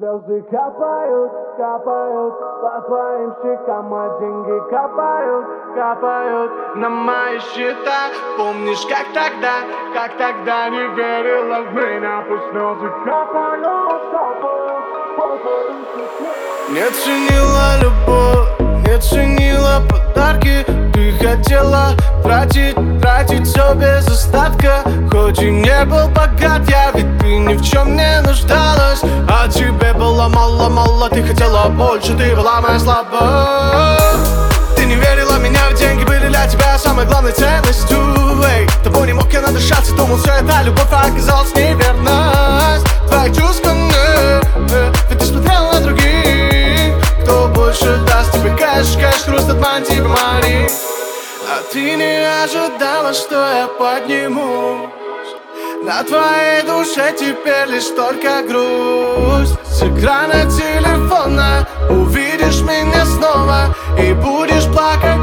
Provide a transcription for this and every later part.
Слезы капают, капают по твоим щекам, а деньги капают, капают на мои счета. Помнишь, как тогда не верила в меня, пусть слезы капают, капают по твоим щекам. Не ценила любовь, не ценила подарки. Ты хотела тратить все без остатка. Хоть и не был богат я, ведь ты ни в чем не нуждалась. А тебе было мало, ты хотела больше, ты была моя слабость. Ты не верила в меня, ведь деньги были для тебя самой главной ценностью. Тобой не мог я надышаться, думал, все это любовь, а оказалась неверность. Твои чувства, ведь ты смотрела на других. Кто больше даст тебе кэш, хруст от мантии бумаги. А ты не ожидала, что я поднимусь. На твоей душе теперь лишь только грусть. С экрана телефона увидишь меня снова и будешь плакать.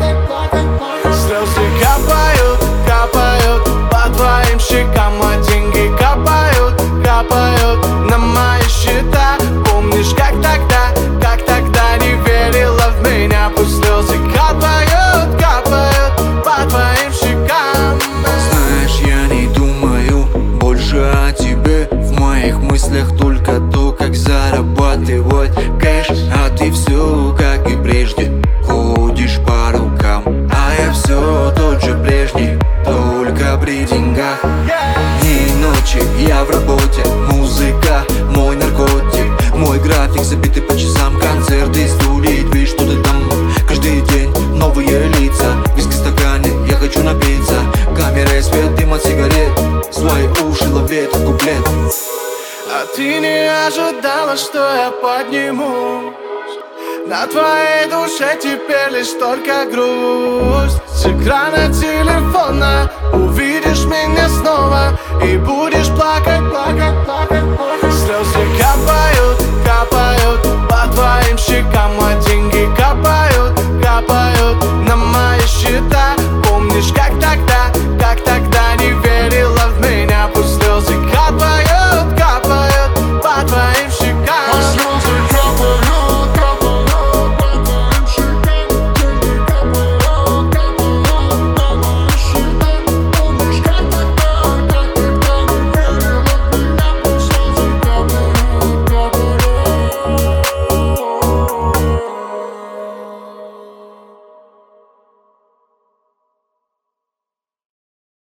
Слезы капают, капают по твоим щекам, а деньги капают, капают на мои счета. Помнишь, как тогда не верила в меня, пусть слезы капают, капают по твоим щекам. Знаешь, я не думаю больше о тебе. В моих мыслях только то, как зарабатывать кэш. А ты все, как и прежде, ходишь по рукам. А я все тот же прежний, только при деньгах. Дни и ночи я в работе, музыка мой наркотик. Мой график забитый по часам, концерты, студии, движ, что-то там. Каждый день новые лица, виски в стакане, я хочу напиться. Камера и свет, дым от сигарет, свои уши ловит куплет. А ты не ожидала, что я поднимусь. На твоей душе теперь лишь только грусть. С экрана телефона увидишь меня снова и будешь плакать.